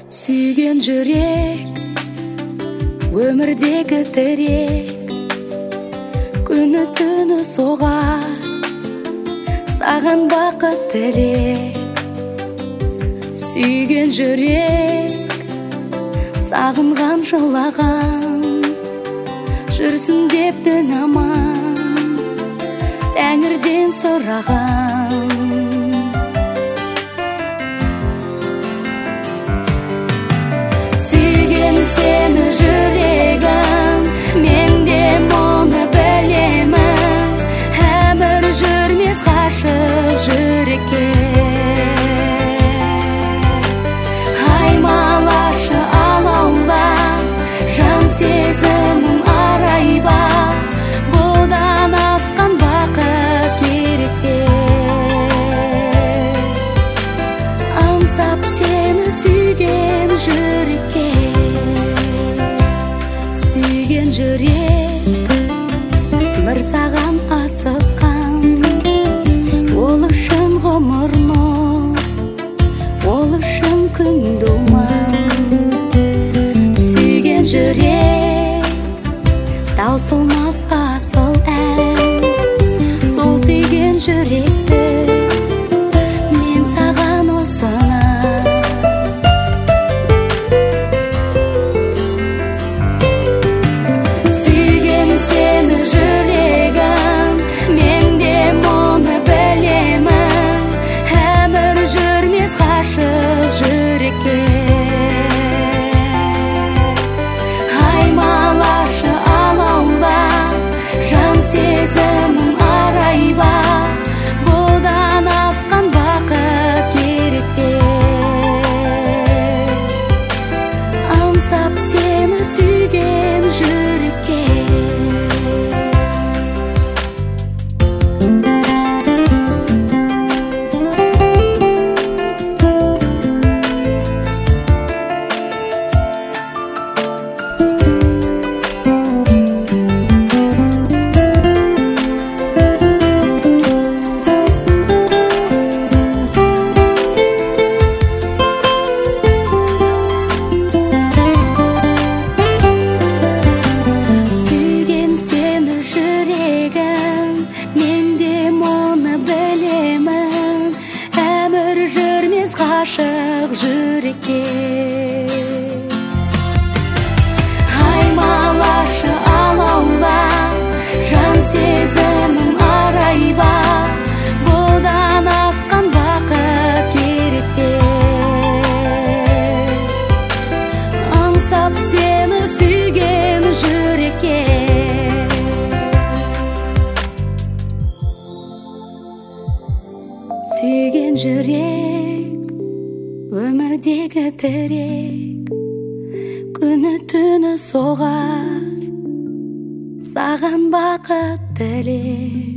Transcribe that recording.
Сүйген жүрек өмірдегі тірек, күні түні соғар, саған бақыт тілек. Сүйген жүрек сағынған жылаған, жүрсін деп дін аман, Тәңірден сұраған. Сүйген сені жүрегім, мен де мұны білемін, әмір жүрмес ғашық жүрекке. Аймалашы алаула, жан сезімім арайба, бұдан асқан бақыт керек пе? Аңсап сені сүйген жүрекке. Сүйген жүрек бір саған асыққан, ол үшін ғұмыр нұр, ол үшін күн думан. Сүйген жүрек таусылмас асыл ән, сол сүйген жүректі мен саған ұсынам. Сүйген сені жүрегім, мен де мұны білемін, әмір жүрмес ғашық жүрекке. Аймалашы алаула, жан сезімім арайба, бұдан асқан бақыт керек пе? Аңсап сені сүйген жүрекке. Ғашық жүрекке. Аймалашы алаула, жан сезімім арайба, бұдан асқан бақыт керек пе? Аңсап сені сүйген жүрекке. Сүйген жүрек өмірдегі тірек, күні түні соғар, саған бақыт тілек.